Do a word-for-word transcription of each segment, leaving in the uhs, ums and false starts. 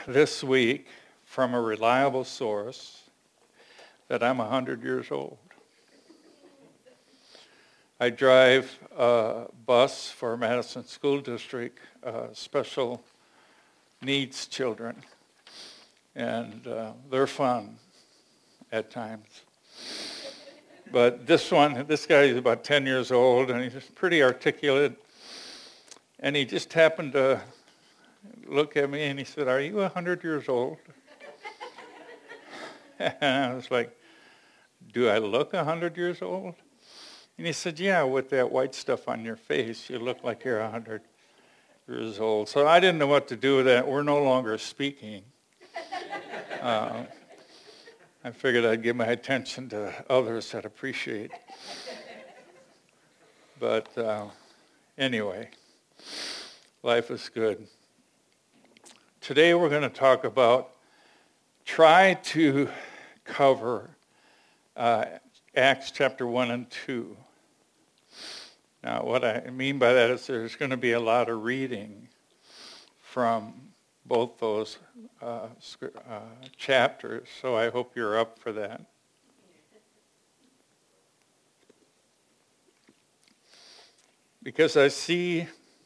this week from a reliable source that I'm one hundred years old. I drive a bus for Madison School District, uh, special needs children, and uh, they're fun at times. But this one, this guy is about ten years old, and he's pretty articulate, and he just happened to look at me and he said, "Are you one hundred years old?" And I was like, "Do I look one hundred years old?" And he said, "Yeah, with that white stuff on your face, you look like you're one hundred years old." So I didn't know what to do with that. We're no longer speaking. Uh, I figured I'd give my attention to others that appreciate. But uh, anyway, life is good. Today we're going to talk about, try to cover uh, Acts chapter one and two. Now, what I mean by that is there's going to be a lot of reading from both those uh, uh, chapters, so I hope you're up for that. Because I see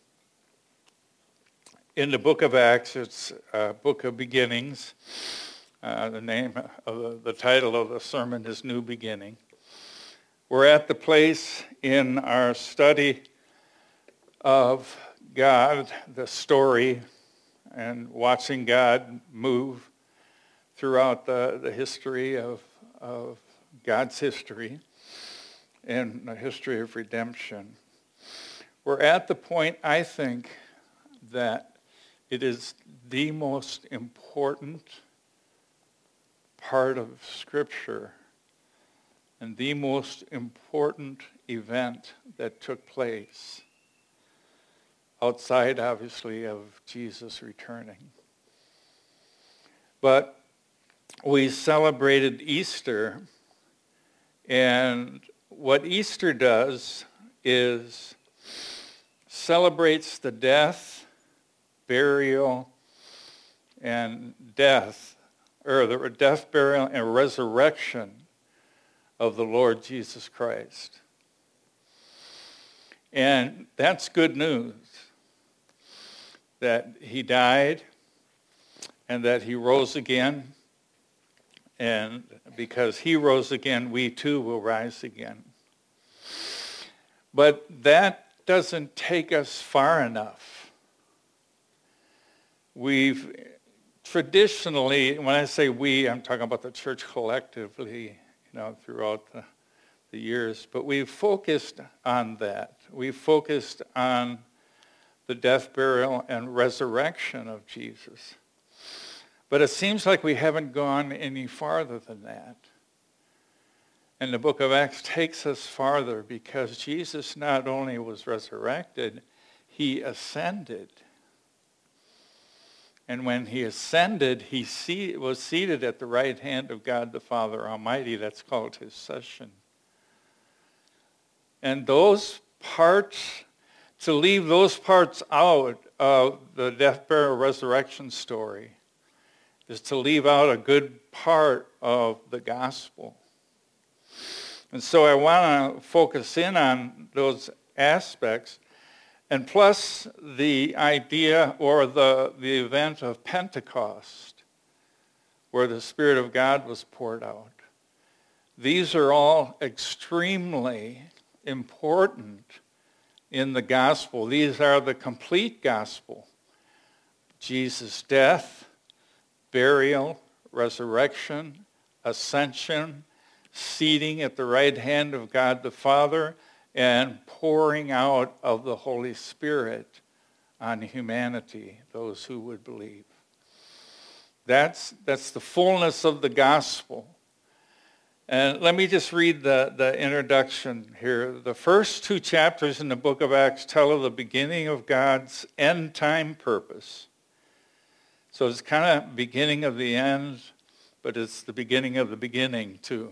in the book of Acts, it's a book of beginnings. Uh, the name of the, the title of the sermon is New Beginning. We're at the place in our study of God, the story, and watching God move throughout the, the history of, of God's history and the history of redemption. We're at the point, I think, that it is the most important part of Scripture and the most important event that took place outside, obviously, of Jesus returning. But we celebrated Easter, and what Easter does is celebrates the death, burial, and death, or the death, burial, and resurrection of the Lord Jesus Christ. And that's good news, that he died and that he rose again. And because he rose again, we too will rise again. But that doesn't take us far enough. We've traditionally, when I say we, I'm talking about the church collectively, you know, throughout the, the years, but we've focused on that. We've focused on the death, burial, and resurrection of Jesus. But it seems like we haven't gone any farther than that. And the book of Acts takes us farther because Jesus not only was resurrected, he ascended. And when he ascended, he see, was seated at the right hand of God the Father Almighty. That's called his session. And those parts, to leave those parts out of the death, burial, resurrection story is to leave out a good part of the gospel. And so I want to focus in on those aspects, and plus the idea or the, the event of Pentecost, where the Spirit of God was poured out. These are all extremely important in the gospel. These are the complete gospel. Jesus' death, burial, resurrection, ascension, seating at the right hand of God the Father, and pouring out of the Holy Spirit on humanity, those who would believe. That's, that's the fullness of the gospel. And let me just read the, the introduction here. The first two chapters in the book of Acts tell of the beginning of God's end-time purpose. So it's kind of beginning of the end, but it's the beginning of the beginning too.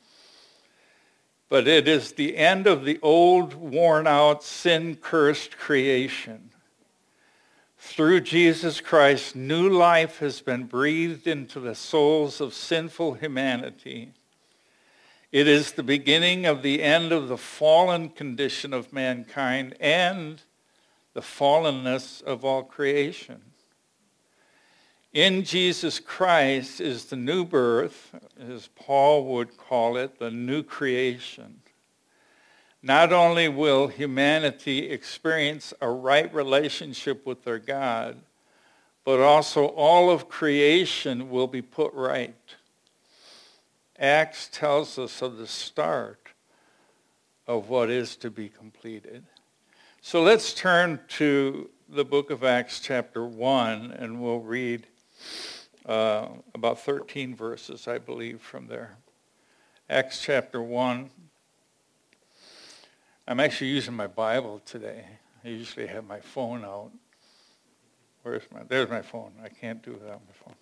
But it is the end of the old, worn-out, sin-cursed creation. Through Jesus Christ, new life has been breathed into the souls of sinful humanity. It is the beginning of the end of the fallen condition of mankind and the fallenness of all creation. In Jesus Christ is the new birth, as Paul would call it, the new creation. Not only will humanity experience a right relationship with their God, but also all of creation will be put right. Acts tells us of the start of what is to be completed. So let's turn to the book of Acts chapter one, and we'll read uh, about thirteen verses, I believe, from there. Acts chapter one. I'm actually using my Bible today. I usually have my phone out. Where's my, there's my phone. I can't do that on my phone.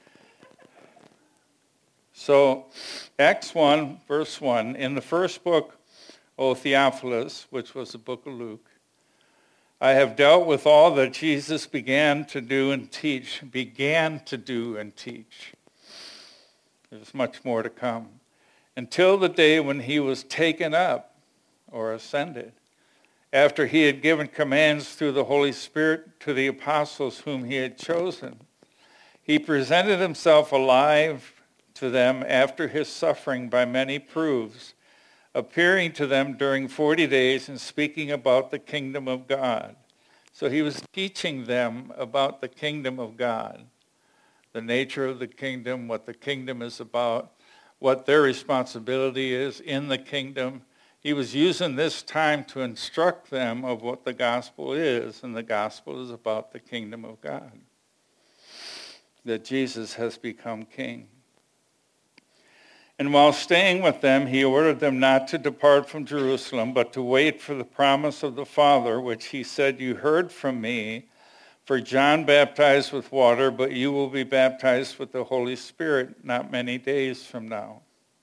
So, Acts one, verse one, in the first book, O Theophilus, which was the book of Luke, I have dealt with all that Jesus began to do and teach, began to do and teach. There's much more to come. Until the day when he was taken up, or ascended, after he had given commands through the Holy Spirit to the apostles whom he had chosen. He presented himself alive to them after his suffering by many proofs, appearing to them during forty days and speaking about the kingdom of God. So he was teaching them about the kingdom of God, the nature of the kingdom, what the kingdom is about, what their responsibility is in the kingdom. He was using this time to instruct them of what the gospel is, and the gospel is about the kingdom of God, that Jesus has become king. And while staying with them, he ordered them not to depart from Jerusalem, but to wait for the promise of the Father, which he said, you heard from me, for John baptized with water, but you will be baptized with the Holy Spirit not many days from now.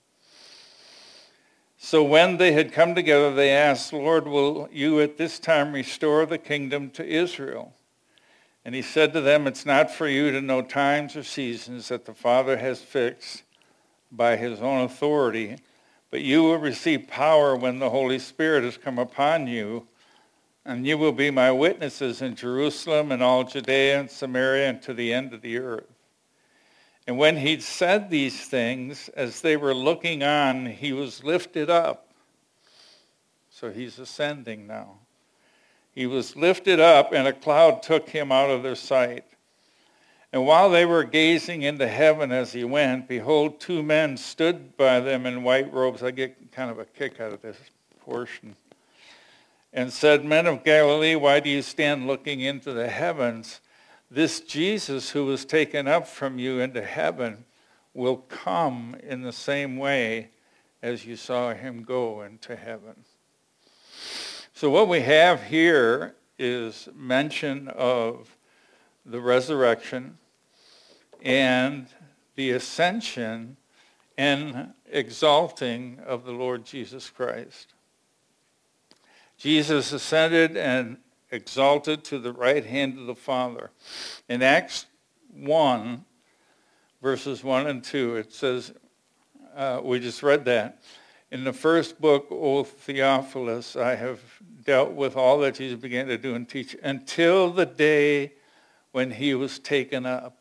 So when they had come together, they asked, Lord, will you at this time restore the kingdom to Israel? And he said to them, it's not for you to know times or seasons that the Father has fixed by his own authority, but you will receive power when the Holy Spirit has come upon you, and you will be my witnesses in Jerusalem and all Judea and Samaria and to the end of the earth. And when he'd said these things, as they were looking on, he was lifted up. So he's ascending now. He was lifted up, and a cloud took him out of their sight. And while they were gazing into heaven as he went, behold, two men stood by them in white robes. I get kind of a kick out of this portion. And said, men of Galilee, why do you stand looking into the heavens? This Jesus who was taken up from you into heaven will come in the same way as you saw him go into heaven. So what we have here is mention of the resurrection and the ascension and exalting of the Lord Jesus Christ. Jesus ascended and exalted to the right hand of the Father. In Acts one, verses one and two, it says, uh, we just read that, in the first book, O Theophilus, I have dealt with all that Jesus began to do and teach until the day when he was taken up.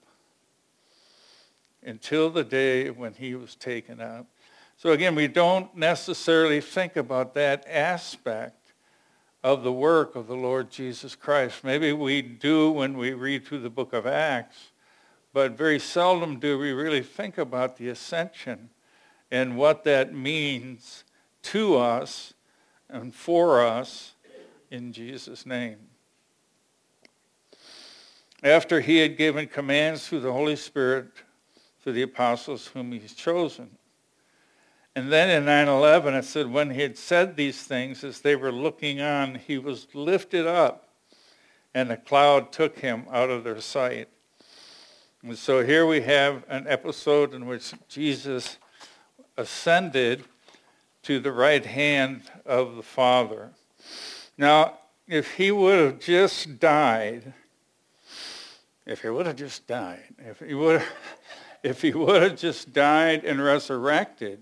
Until the day when he was taken up. So again, we don't necessarily think about that aspect of the work of the Lord Jesus Christ. Maybe we do when we read through the book of Acts, but very seldom do we really think about the ascension and what that means to us and for us in Jesus' name. After he had given commands through the Holy Spirit to the apostles whom he's chosen. And then in nine eleven it said, when he had said these things, as they were looking on, he was lifted up, and a cloud took him out of their sight. And so here we have an episode in which Jesus ascended to the right hand of the Father. Now, if he would have just died if he would have just died, if he would have, if he would have just died and resurrected,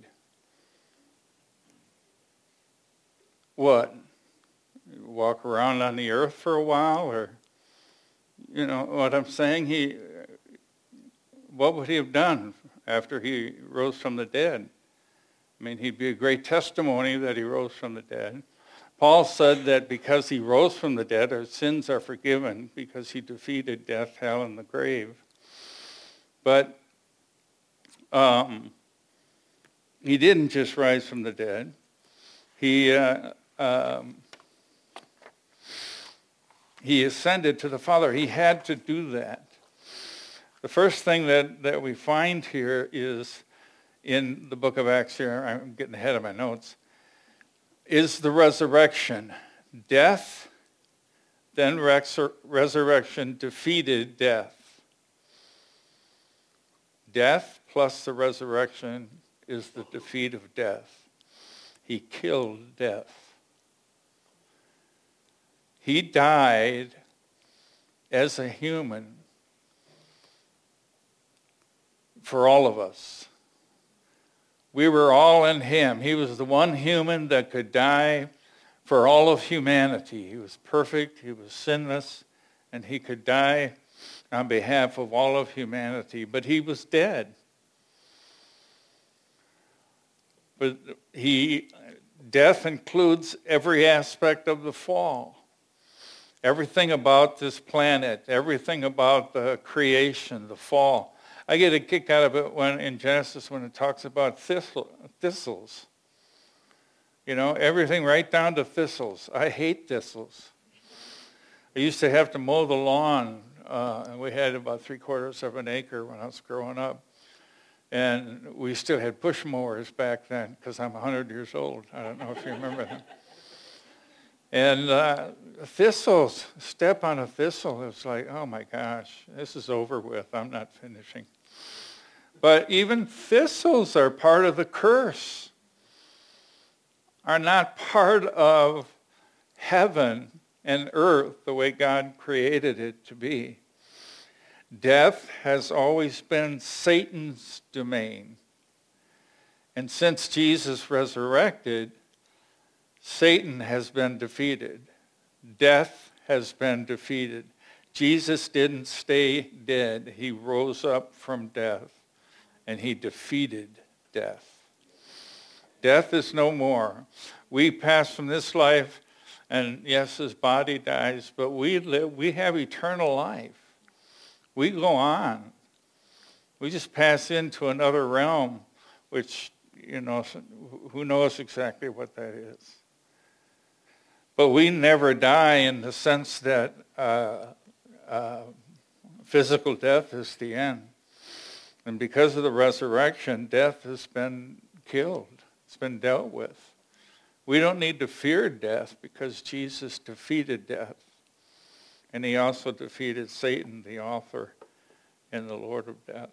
what? Walk around on the earth for a while, or, you know what I'm saying? He, what would he have done after he rose from the dead? I mean, he'd be a great testimony that he rose from the dead. Paul said that because he rose from the dead, our sins are forgiven because he defeated death, hell, and the grave. But um, he didn't just rise from the dead. He uh, um, he ascended to the Father. He had to do that. The first thing that, that we find here is in the book of Acts here, I'm getting ahead of my notes, is the resurrection. Death, then resur- resurrection defeated death. Death plus the resurrection is the defeat of death. He killed death. He died as a human for all of us. We were all in him. He was the one human that could die for all of humanity. He was perfect, he was sinless, and he could die on behalf of all of humanity. But he was dead. But he, death includes every aspect of the fall. Everything about this planet, everything about the creation, the fall. I get a kick out of it when in Genesis when it talks about thistle, thistles. You know, everything right down to thistles. I hate thistles. I used to have to mow the lawn, uh, and we had about three quarters of an acre when I was growing up. And we still had push mowers back then because I'm one hundred years old. I don't know if you remember them. And uh, thistles, step on a thistle, it's like, oh my gosh, this is over with. I'm not finishing. But even thistles are part of the curse, are not part of heaven and earth the way God created it to be. Death has always been Satan's domain. And since Jesus resurrected, Satan has been defeated. Death has been defeated. Jesus didn't stay dead. He rose up from death, and he defeated death. Death is no more. We pass from this life, and yes, his body dies, but we live, we have eternal life. We go on. We just pass into another realm, which, you know, who knows exactly what that is. But we never die in the sense that uh, uh, physical death is the end. And because of the resurrection, death has been killed. It's been dealt with. We don't need to fear death because Jesus defeated death. And he also defeated Satan, the author and the Lord of death.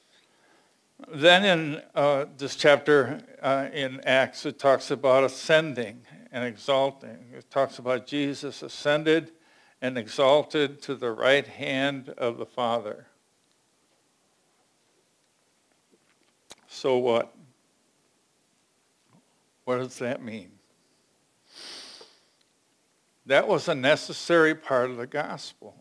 Then in uh, this chapter uh, in Acts, it talks about ascending and exalting. It talks about Jesus ascended and exalted to the right hand of the Father. So what? What does that mean? That was a necessary part of the gospel.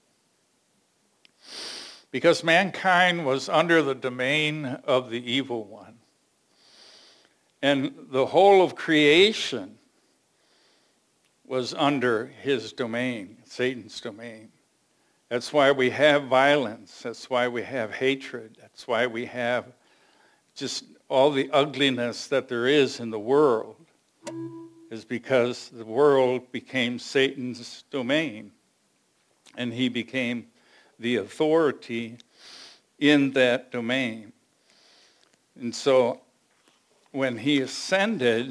Because mankind was under the domain of the evil one. And the whole of creation was under his domain, Satan's domain. That's why we have violence. That's why we have hatred. That's why we have just all the ugliness that there is in the world, is because the world became Satan's domain. And he became the authority in that domain. And so when he ascended,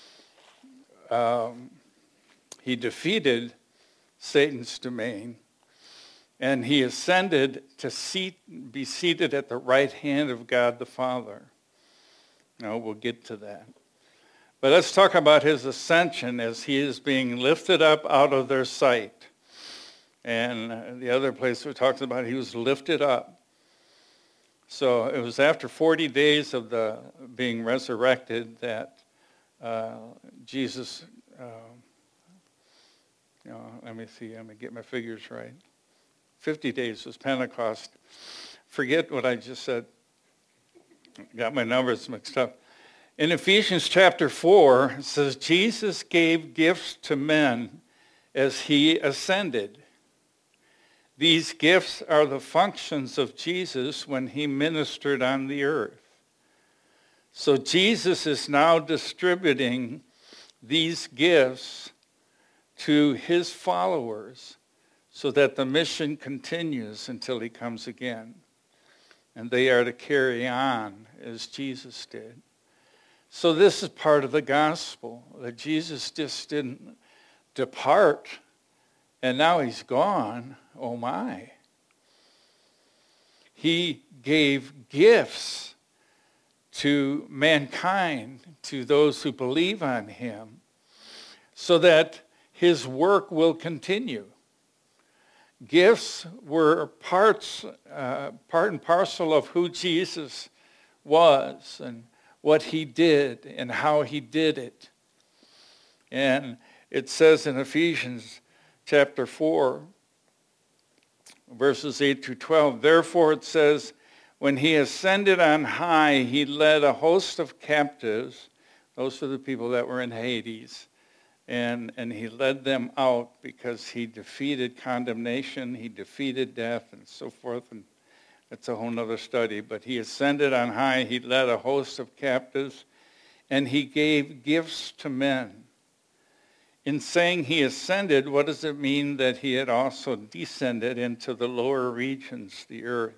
um, he defeated Satan's domain, and he ascended to seat, be seated at the right hand of God the Father. Now we'll get to that. But let's talk about his ascension as he is being lifted up out of their sight. And the other place it talks about he was lifted up. So it was after forty days of the being resurrected that uh, Jesus, uh, you know, let me see, let me get my figures right. fifty days was Pentecost. Forget what I just said. Got my numbers mixed up. In Ephesians chapter four, it says, Jesus gave gifts to men as he ascended. These gifts are the functions of Jesus when he ministered on the earth. So Jesus is now distributing these gifts to his followers so that the mission continues until he comes again. And they are to carry on as Jesus did. So this is part of the gospel, that Jesus just didn't depart and now he's gone. Oh my. He gave gifts to mankind, to those who believe on him, so that his work will continue. Gifts were parts, uh, part and parcel of who Jesus was and what he did and how he did it. And it says in Ephesians chapter four, verses eight through twelve, therefore it says, when he ascended on high, he led a host of captives. Those are the people that were in Hades. And, and he led them out because he defeated condemnation, he defeated death, and so forth. And that's a whole other study. But he ascended on high, he led a host of captives, and he gave gifts to men. In saying he ascended, what does it mean that he had also descended into the lower regions, the earth?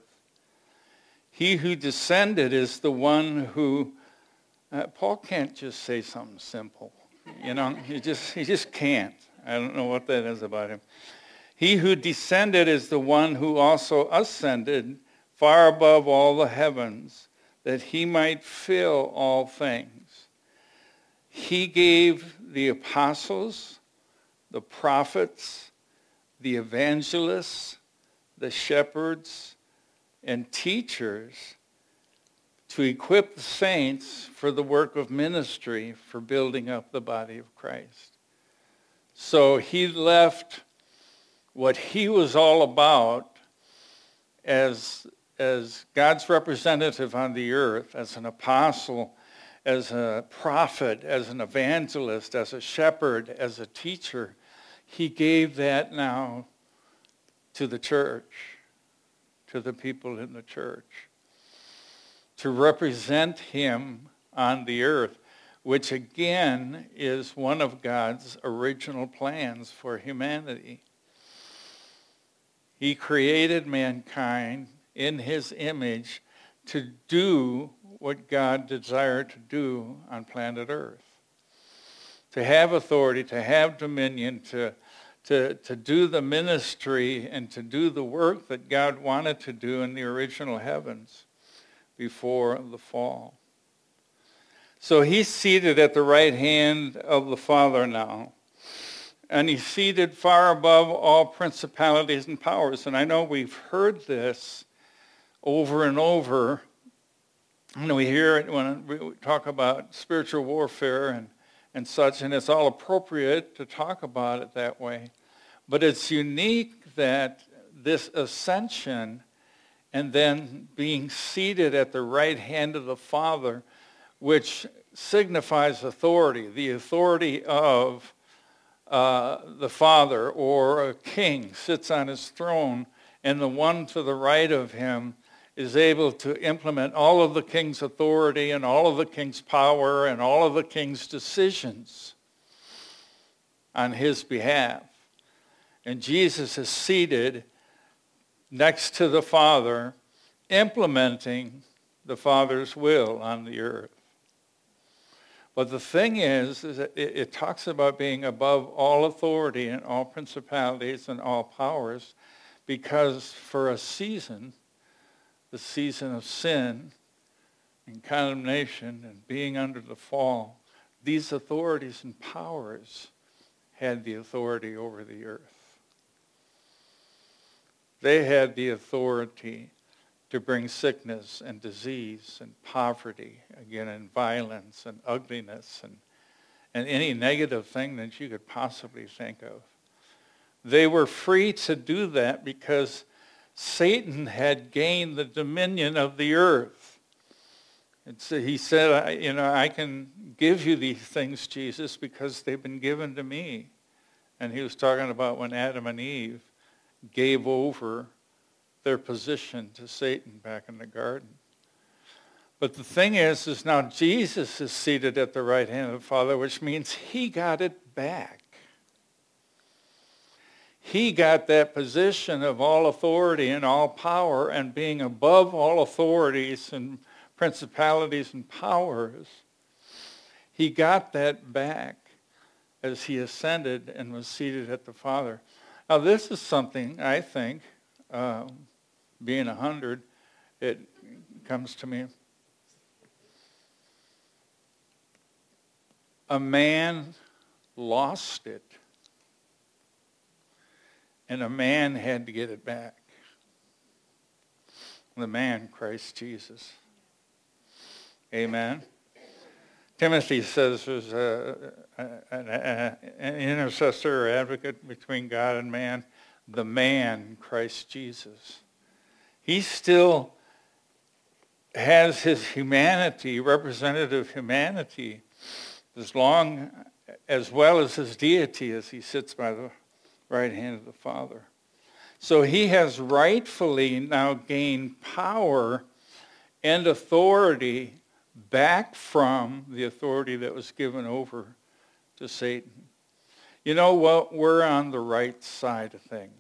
He who descended is the one who, uh, Paul can't just say something simple. You know, he just he just can't. I don't know what that is about him. He who descended is the one who also ascended far above all the heavens, that he might fill all things. He gave the apostles, the prophets, the evangelists, the shepherds, and teachers to equip the saints for the work of ministry, for building up the body of Christ. So he left what he was all about as, as God's representative on the earth, as an apostle, as a prophet, as an evangelist, as a shepherd, as a teacher. He gave that now to the church, to the people in the church, to represent him on the earth, which again is one of God's original plans for humanity. He created mankind in his image to do what God desired to do on planet Earth. To have authority, to have dominion, to, to, to do the ministry and to do the work that God wanted to do in the original heavens before the fall. So he's seated at the right hand of the Father now. And he's seated far above all principalities and powers. And I know we've heard this over and over. You know, we hear it when we talk about spiritual warfare and, and such, and it's all appropriate to talk about it that way. But it's unique that this ascension and then being seated at the right hand of the Father, which signifies authority, the authority of uh, the Father, or a king sits on his throne, and the one to the right of him is able to implement all of the king's authority and all of the king's power and all of the king's decisions on his behalf. And Jesus is seated next to the Father, implementing the Father's will on the earth. But the thing is, is that it, it talks about being above all authority and all principalities and all powers, because for a season, the season of sin and condemnation and being under the fall, these authorities and powers had the authority over the earth. They had the authority to bring sickness and disease and poverty, again, and violence and ugliness and, and any negative thing that you could possibly think of. They were free to do that because Satan had gained the dominion of the earth. And so he said, you know, I can give you these things, Jesus, because they've been given to me. And he was talking about when Adam and Eve gave over their position to Satan back in the garden. But the thing is, is now Jesus is seated at the right hand of the Father, which means he got it back. He got that position of all authority and all power and being above all authorities and principalities and powers. He got that back as he ascended and was seated at the Father. Now this is something, I think, um, being a hundred, it comes to me. A man lost it, and a man had to get it back. The man, Christ Jesus. Amen. Timothy says there's a, a, a, an intercessor or advocate between God and man, the man, Christ Jesus. He still has his humanity, representative humanity, as long as well as his deity as he sits by the right hand of the Father. So he has rightfully now gained power and authority back from the authority that was given over to Satan. You know what? We're on the right side of things.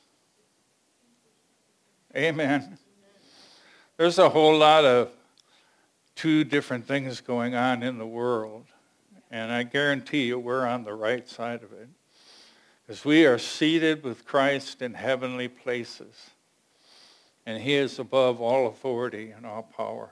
Amen. There's a whole lot of two different things going on in the world. And I guarantee you we're on the right side of it. Because we are seated with Christ in heavenly places. And he is above all authority and all power.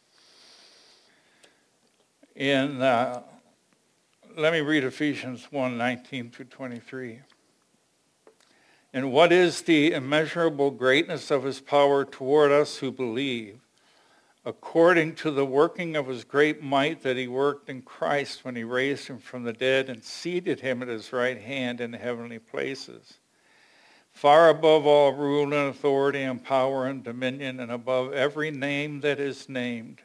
In, uh, let me read Ephesians one, nineteen through twenty-three. And what is the immeasurable greatness of his power toward us who believe, according to the working of his great might that he worked in Christ when he raised him from the dead and seated him at his right hand in the heavenly places, far above all rule and authority and power and dominion, and above every name that is named,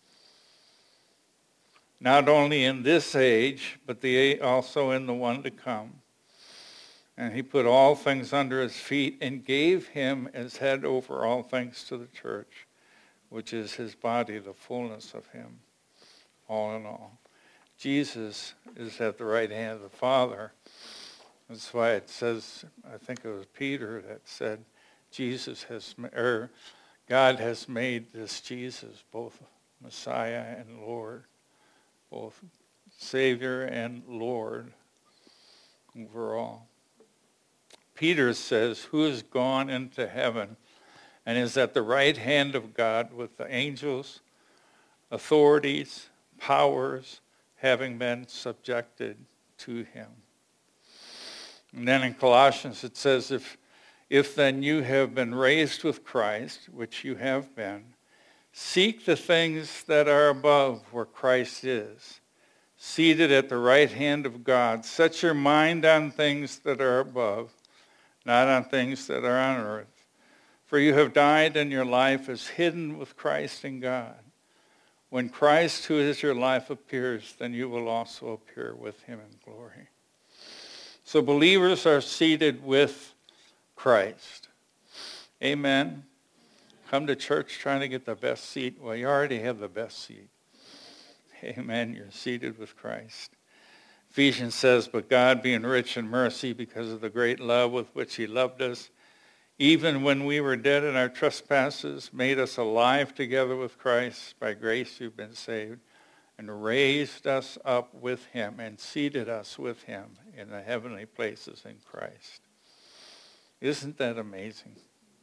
not only in this age, but the also in the one to come. And he put all things under his feet and gave him as head over all things to the church, which is his body, the fullness of him, all in all. Jesus is at the right hand of the Father. That's why it says, I think it was Peter that said, Jesus has, or God has made this Jesus both Messiah and Lord, both Savior and Lord over all. Peter says, who has gone into heaven and is at the right hand of God with the angels, authorities, powers, having been subjected to him. And then in Colossians it says, if, if then you have been raised with Christ, which you have been, seek the things that are above where Christ is, seated at the right hand of God. Set your mind on things that are above, not on things that are on earth. For you have died, and your life is hidden with Christ in God. When Christ, who is your life, appears, then you will also appear with him in glory. So believers are seated with Christ. Amen. Come to church trying to get the best seat. Well, you already have the best seat. Amen. You're seated with Christ. Ephesians says, but God, being rich in mercy because of the great love with which he loved us, even when we were dead in our trespasses, made us alive together with Christ. By grace you've been saved, and raised us up with him and seated us with him in the heavenly places in Christ. Isn't that amazing?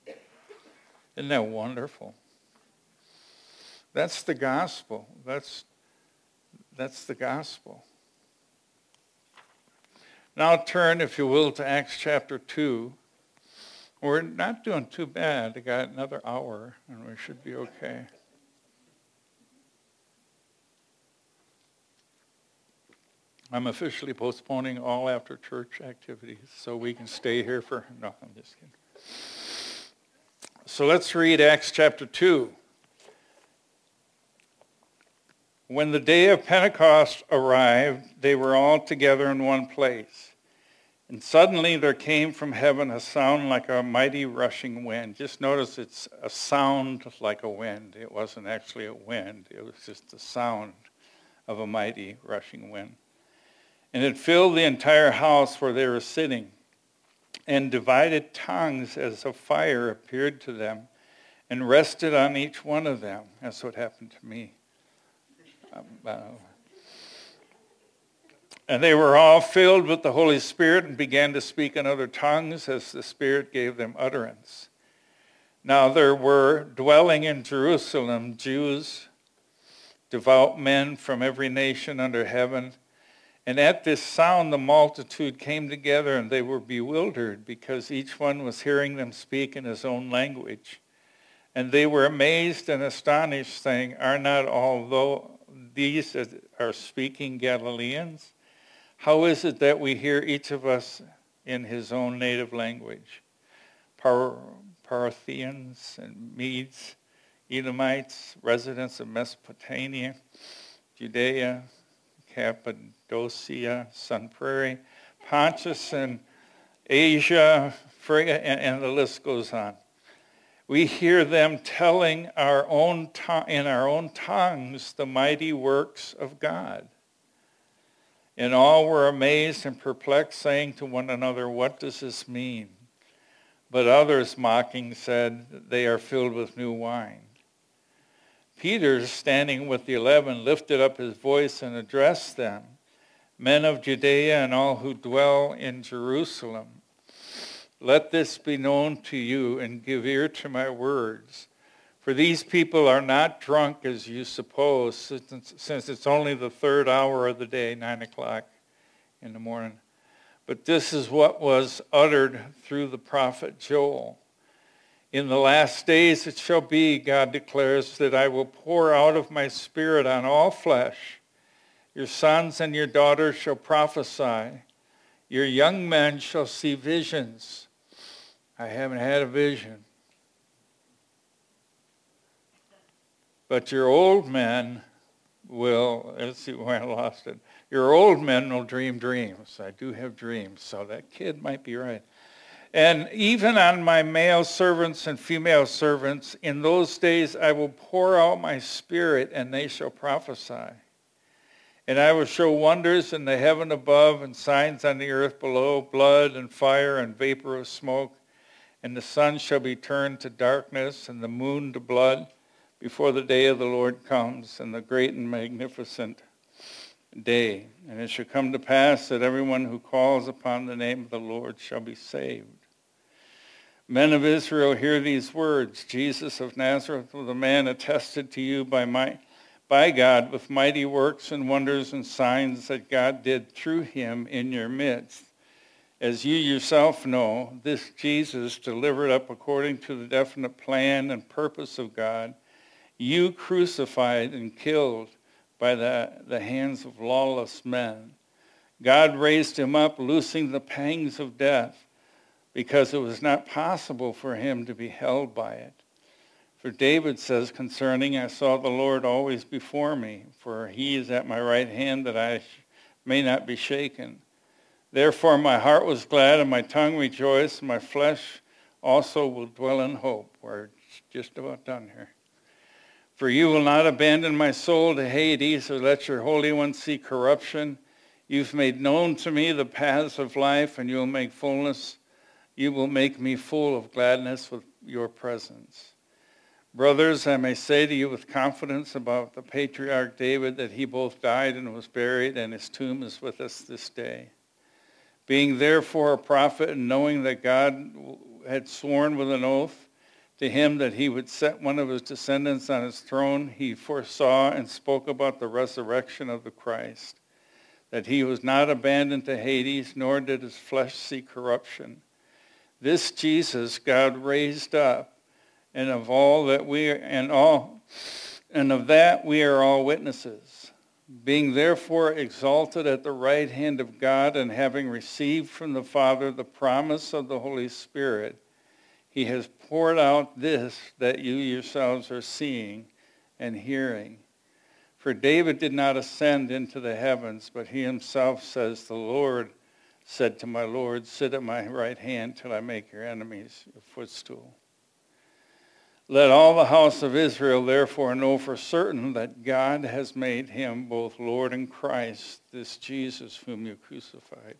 Isn't that wonderful? That's the gospel. That's, that's the gospel. Now turn, if you will, to Acts chapter two. We're not doing too bad. I got another hour, and we should be okay. I'm officially postponing all after church activities so we can stay here for, no, I'm just kidding. So let's read Acts chapter two. When the day of Pentecost arrived, they were all together in one place. And suddenly there came from heaven a sound like a mighty rushing wind. Just notice it's a sound like a wind. It wasn't actually a wind. It was just the sound of a mighty rushing wind. And it filled the entire house where they were sitting. And divided tongues as of fire appeared to them and rested on each one of them. That's what happened to me. Um, uh, and they were all filled with the Holy Spirit and began to speak in other tongues as the Spirit gave them utterance. Now there were dwelling in Jerusalem Jews, devout men from every nation under heaven. And at this sound the multitude came together, and they were bewildered because each one was hearing them speak in his own language. And they were amazed and astonished, saying, "Are not all these that are speaking Galileans? How is it that we hear each of us in his own native language? Par- Parthians and Medes, Edomites, residents of Mesopotamia, Judea, Cappadocia, Sun Prairie, Pontus and Asia, Phrygia, and, and the list goes on. We hear them telling our own to- in our own tongues the mighty works of God." And all were amazed and perplexed, saying to one another, "What does this mean?" But others, mocking, said, "They are filled with new wine." Peter, standing with the eleven, lifted up his voice and addressed them, "Men of Judea and all who dwell in Jerusalem, let this be known to you, and give ear to my words. For these people are not drunk as you suppose, since, since it's only the third hour of the day, nine o'clock in the morning. But this is what was uttered through the prophet Joel. In the last days it shall be, God declares, that I will pour out of my spirit on all flesh. Your sons and your daughters shall prophesy. Your young men shall see visions." I haven't had a vision. "But your old men will," let's see where I lost it. "Your old men will dream dreams." I do have dreams, so that kid might be right. "And even on my male servants and female servants, in those days I will pour out my spirit, and they shall prophesy. And I will show wonders in the heaven above and signs on the earth below, blood and fire and vapor of smoke. And the sun shall be turned to darkness and the moon to blood before the day of the Lord comes, and the great and magnificent day. And it shall come to pass that everyone who calls upon the name of the Lord shall be saved. Men of Israel, hear these words. Jesus of Nazareth was a man attested to you by my, by God with mighty works and wonders and signs that God did through him in your midst. As you yourself know, this Jesus, delivered up according to the definite plan and purpose of God, you crucified and killed by the, the hands of lawless men. God raised him up, loosing the pangs of death, because it was not possible for him to be held by it. For David says concerning, I saw the Lord always before me, for he is at my right hand that I may not be shaken. Therefore my heart was glad and my tongue rejoiced, and my flesh also will dwell in hope. We're just about done here. For you will not abandon my soul to Hades, or let your Holy One see corruption. You've made known to me the paths of life, and you will make fullness. You will make me full of gladness with your presence. Brothers, I may say to you with confidence about the patriarch David that he both died and was buried, and his tomb is with us this day. Being therefore a prophet, and knowing that God had sworn with an oath to him that he would set one of his descendants on his throne, he foresaw and spoke about the resurrection of the Christ, that he was not abandoned to Hades, nor did his flesh see corruption. This Jesus God raised up, and of all that we are, and all and of that we are all witnesses. Being therefore exalted at the right hand of God, and having received from the Father the promise of the Holy Spirit, he has poured out this that you yourselves are seeing and hearing. For David did not ascend into the heavens, but he himself says, the Lord said to my Lord, sit at my right hand till I make your enemies your footstool. Let all the house of Israel therefore know for certain that God has made him both Lord and Christ, this Jesus whom you crucified.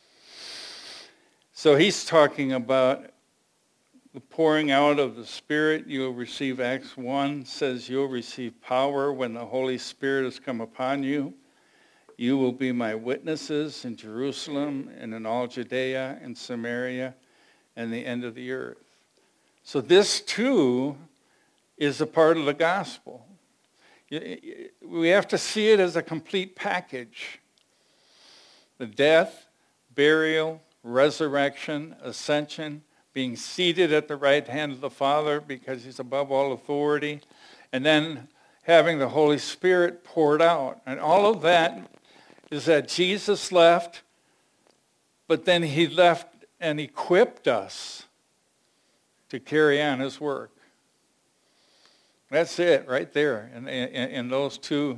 So he's talking about the pouring out of the Spirit. You'll receive, Acts one says you'll receive power when the Holy Spirit has come upon you. You will be my witnesses in Jerusalem and in all Judea and Samaria and the end of the earth. So this, too, is a part of the gospel. We have to see it as a complete package. The death, burial, resurrection, ascension, being seated at the right hand of the Father because he's above all authority, and then having the Holy Spirit poured out. And all of that is that Jesus left, but then he left and equipped us to carry on his work. That's it right there in, in, in those two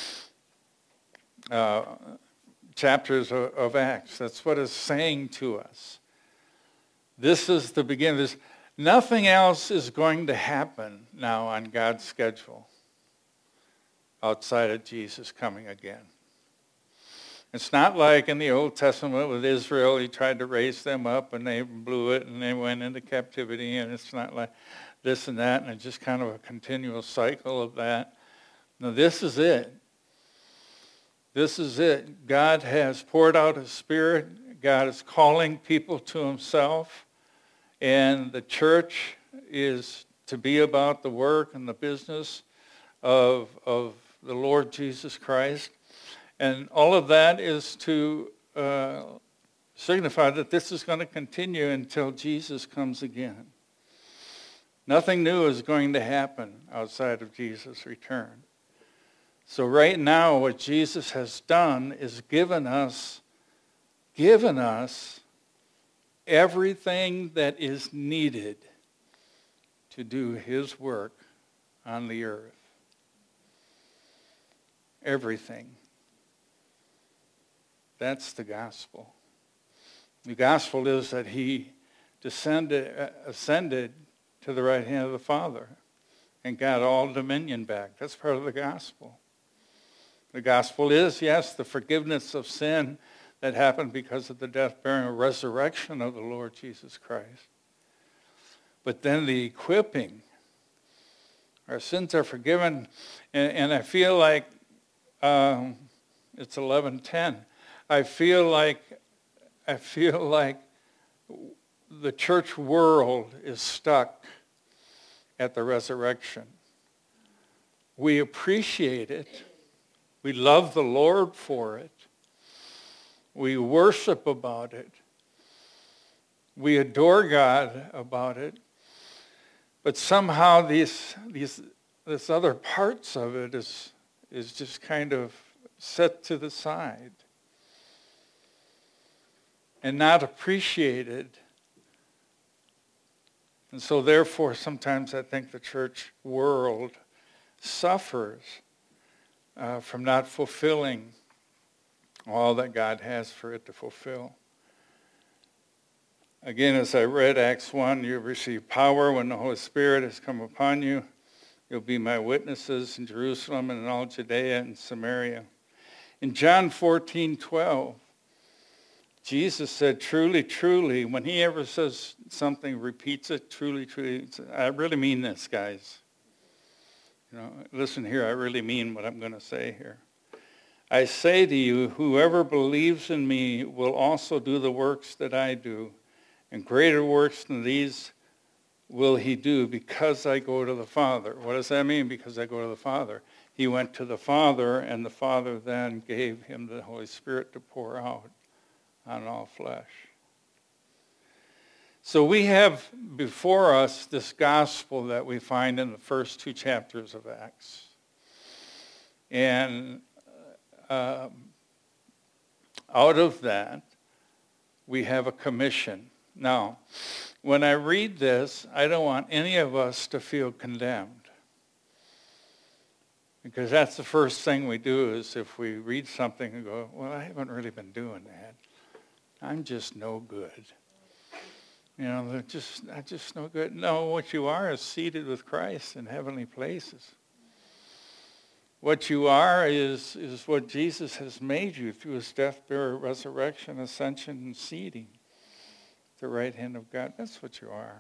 uh, chapters of, of Acts. That's what it's saying to us. This is the beginning. There's, nothing else is going to happen now on God's schedule outside of Jesus coming again. It's not like in the Old Testament with Israel, he tried to raise them up and they blew it and they went into captivity, and it's not like this and that, and it's just kind of a continual cycle of that. No, this is it. This is it. God has poured out his Spirit. God is calling people to himself, and the church is to be about the work and the business of, of the Lord Jesus Christ. And all of that is to uh, signify that this is going to continue until Jesus comes again. Nothing new is going to happen outside of Jesus' return. So right now, what Jesus has done is given us, given us everything that is needed to do his work on the earth. Everything. That's the gospel. The gospel is that he descended, uh, ascended to the right hand of the Father and got all dominion back. That's part of the gospel. The gospel is, yes, the forgiveness of sin that happened because of the death, burial, and resurrection of the Lord Jesus Christ. But then the equipping. Our sins are forgiven, and, and I feel like um, it's eleven ten. I feel like I feel like the church world is stuck at the resurrection. We appreciate it. We love the Lord for it. We worship about it. We adore God about it. But somehow these these this other parts of it is is just kind of set to the side and not appreciated. And so therefore, sometimes I think the church world suffers uh, from not fulfilling all that God has for it to fulfill. Again, as I read Acts one, you receive power when the Holy Spirit has come upon you. You'll be my witnesses in Jerusalem and in all Judea and Samaria. In John fourteen twelve, Jesus said, truly, truly, when he ever says something, repeats it, truly, truly, I really mean this, guys. You know, listen here, I really mean what I'm going to say here. I say to you, whoever believes in me will also do the works that I do, and greater works than these will he do because I go to the Father. What does that mean, because I go to the Father? He went to the Father, and the Father then gave him the Holy Spirit to pour out on all flesh. So we have before us this gospel that we find in the first two chapters of Acts. And um, out of that, we have a commission. Now, when I read this, I don't want any of us to feel condemned. Because that's the first thing we do is if we read something and go, well, I haven't really been doing that. I'm just no good. You know, they're just, I'm just no good. No, what you are is seated with Christ in heavenly places. What you are is, is what Jesus has made you through his death, burial, resurrection, ascension, and seating. The right hand of God. That's what you are.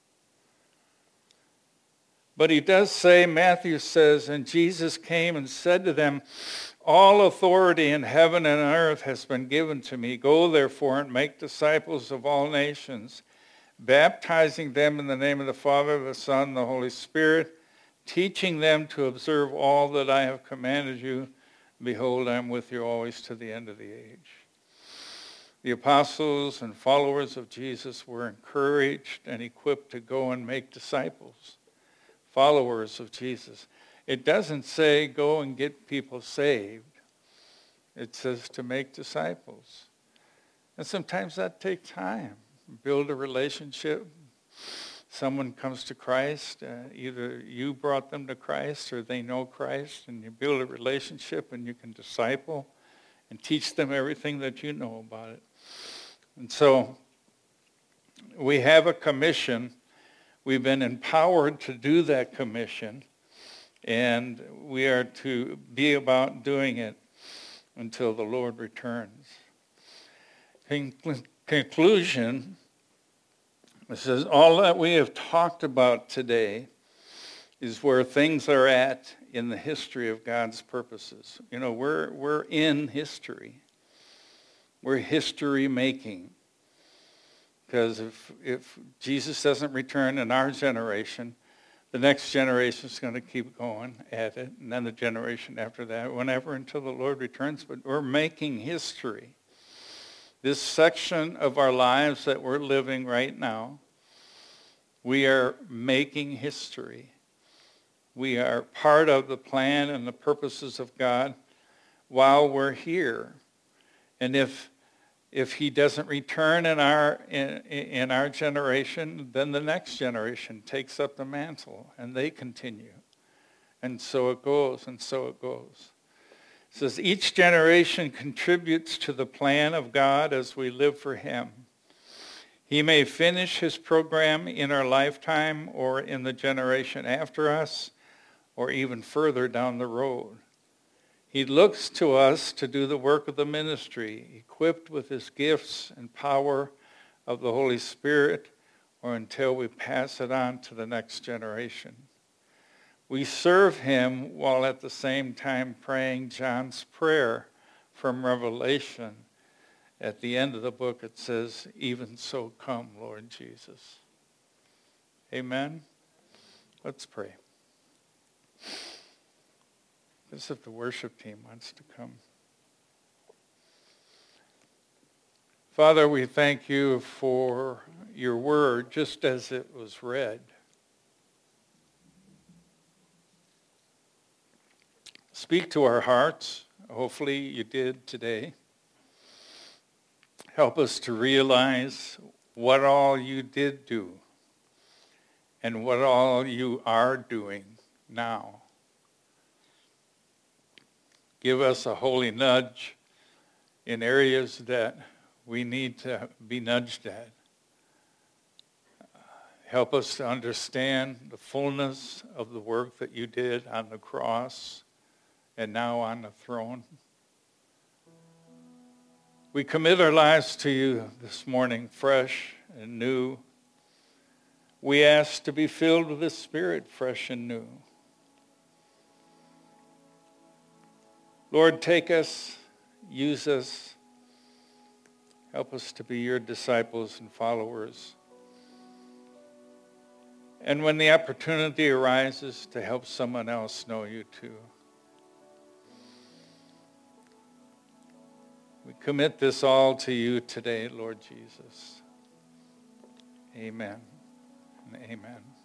But he does say, Matthew says, and Jesus came and said to them, all authority in heaven and on earth has been given to me. Go therefore and make disciples of all nations, baptizing them in the name of the Father, the Son, and the Holy Spirit, teaching them to observe all that I have commanded you. Behold, I am with you always to the end of the age. The apostles and followers of Jesus were encouraged and equipped to go and make disciples, followers of Jesus. It doesn't say go and get people saved. It says to make disciples. And sometimes that takes time. Build a relationship. Someone comes to Christ. Uh, either you brought them to Christ or they know Christ, and you build a relationship and you can disciple and teach them everything that you know about it. And so we have a commission. We've been empowered to do that commission, and we are to be about doing it until the Lord returns. In conclusion, it says, all that we have talked about today is where things are at in the history of God's purposes. You know, we're we're in history. We're history making. Because if if Jesus doesn't return in our generation, the next generation is going to keep going at it, and then the generation after that, whenever until the Lord returns. But we're making history. This section of our lives that we're living right now, we are making history. We are part of the plan and the purposes of God while we're here. And if if he doesn't return in our in, in our generation, then the next generation takes up the mantle and they continue. And so it goes, and so it goes. It says each generation contributes to the plan of God as we live for him. He may finish his program in our lifetime or in the generation after us or even further down the road. He looks to us to do the work of the ministry, equipped with his gifts and power of the Holy Spirit, or until we pass it on to the next generation. We serve him while at the same time praying John's prayer from Revelation. At the end of the book it says, even so come, Lord Jesus. Amen? Let's pray. As if the worship team wants to come. Father, we thank you for your word just as it was read. Speak to our hearts. Hopefully you did today. Help us to realize what all you did do and what all you are doing now. Give us a holy nudge in areas that we need to be nudged at. Help us to understand the fullness of the work that you did on the cross and now on the throne. We commit our lives to you this morning, fresh and new. We ask to be filled with the Spirit, fresh and new. Lord, take us, use us, help us to be your disciples and followers. And when the opportunity arises to help someone else know you too. We commit this all to you today, Lord Jesus. Amen and amen.